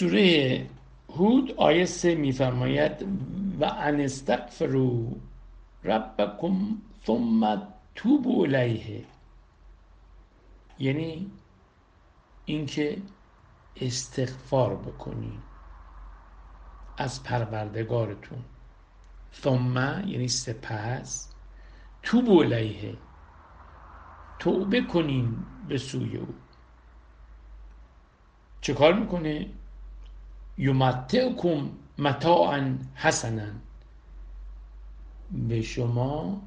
سوره هود آیه 3 میفرماید و ان استغفروا ربکم ثم توبوا الیه، یعنی اینکه استغفار بکنی از پروردگارتون، ثم یعنی سپس، توبوا الیه توبه کنین به سوی او. چه کار میکنه؟ یمتعکم متاعا حسنا، به شما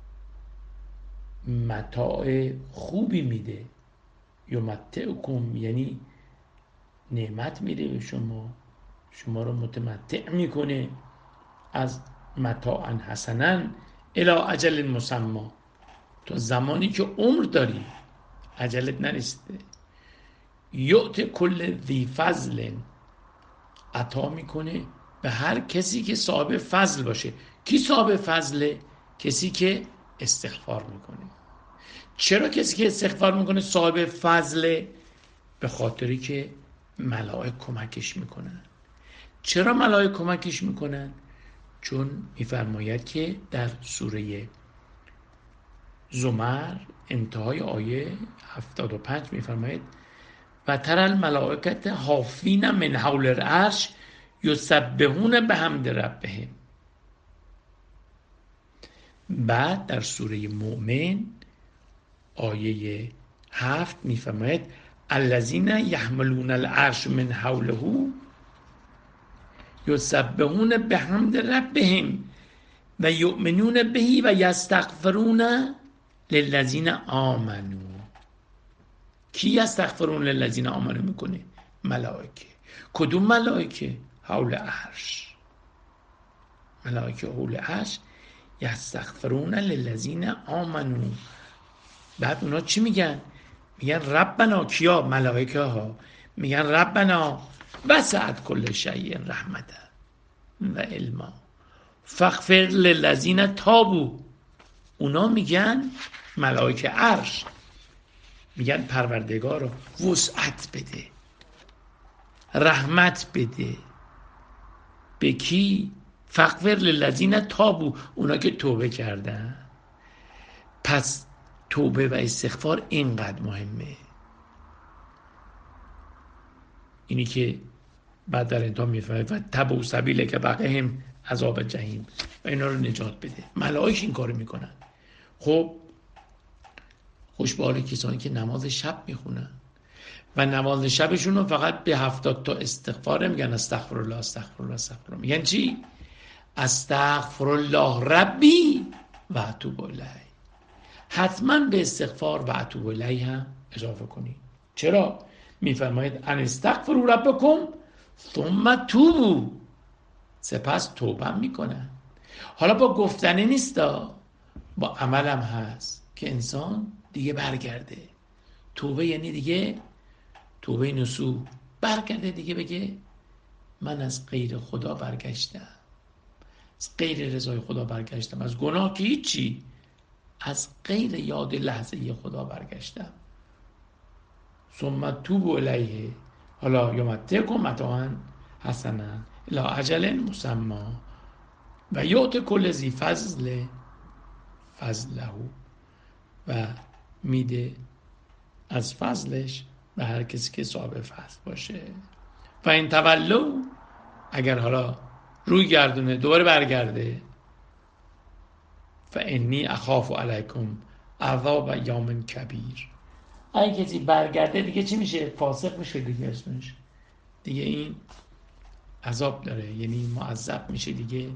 متاع خوبی میده. یمتعکم یعنی نعمت میده به شما، شما رو متمتع میکنه از متاعا حسنا الی اجل مسمی، تا زمانی که عمر داری، عجلت نرسیده. یعطی کل ذی فضل، عطا میکنه به هر کسی که صاحب فضل باشه. کی صاحب فضله؟ کسی که استغفار میکنه. چرا کسی که استغفار میکنه صاحب فضله؟ به خاطری که ملائک کمکش میکنن. چرا ملائک کمکش میکنن؟ چون میفرماید که در سوره زمر انتهای آیه 75 میفرماید و ترى الملائکة حافین من حول العرش یسبحون بحمد ربهم. بعد در سوره مؤمن آیه 7 میفرماید الذین یحملون العرش من حوله یسبحون بحمد ربهم و یؤمنون به و یستغفرون للذین آمنوا. کی یستغفرون للذین آمنوا میکنه؟ ملائکه. کدوم ملائکه؟ حول عرش. ملائکه حول عرش یستغفرون للذین آمنوا. بعد اونا چی میگن؟ میگن ربنا، کیا؟ ملائکه ها میگن ربنا وسعت کل شیء رحمتا و علما فاغفر للذین تابوا. اونا میگن ملائکه عرش میگن پروردگار رو وسعت بده، رحمت بده. به کی؟ فاغفر للذین تابوا، اونا که توبه کردن. پس توبه و استغفار اینقدر مهمه. اینی که بعد در انتها میفرماید و تبعوا سبیلک وقهم عذاب جحیم، و اینا رو نجات بده. ملائکه این کارو میکنن. خب خوش به حال کسانی که نماز شب میخونن و نماز شبشون رو فقط به 70 تا استغفار میگن استغفرالله استغفرالله استغفرالله. میگن چی؟ استغفرالله ربی و اتوب الیه. حتما به استغفار و اتوب الیه هم اضافه کنید. چرا؟ میفرماید ان استغفروا ربکم ثم توبوا، سپس توبه میکنن. حالا با گفتنی نیستا، با عملم هست که انسان دیگه برگرده. توبه یعنی دیگه توبه نصوح، برگرده دیگه بگه من از غیر خدا برگشتم، از غیر رضای خدا برگشتم، از گناه که هیچی، از غیر یاد لحظه خدا برگشتم. ثم توبوا الیه. حالا یمتعکم متاعا حسنا الی اجل مسمی و یعطی کل ذی فضل فضله، و میده از فضلش به هر کسی که صاحب فضل باشه. و این تولوا، اگر حالا روی گردونه دوباره برگرده، فانی اخاف علیکم عذاب یوم کبیر. اگه کسی برگرده دیگه چی میشه؟ فاسق میشه دیگه، اسمش دیگه این عذاب داره، یعنی معذب میشه دیگه.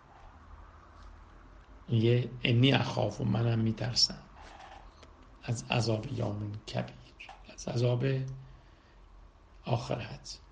میگه انی اخاف، منم میترسم از عذاب یوم کبیر، از عذاب آخرت.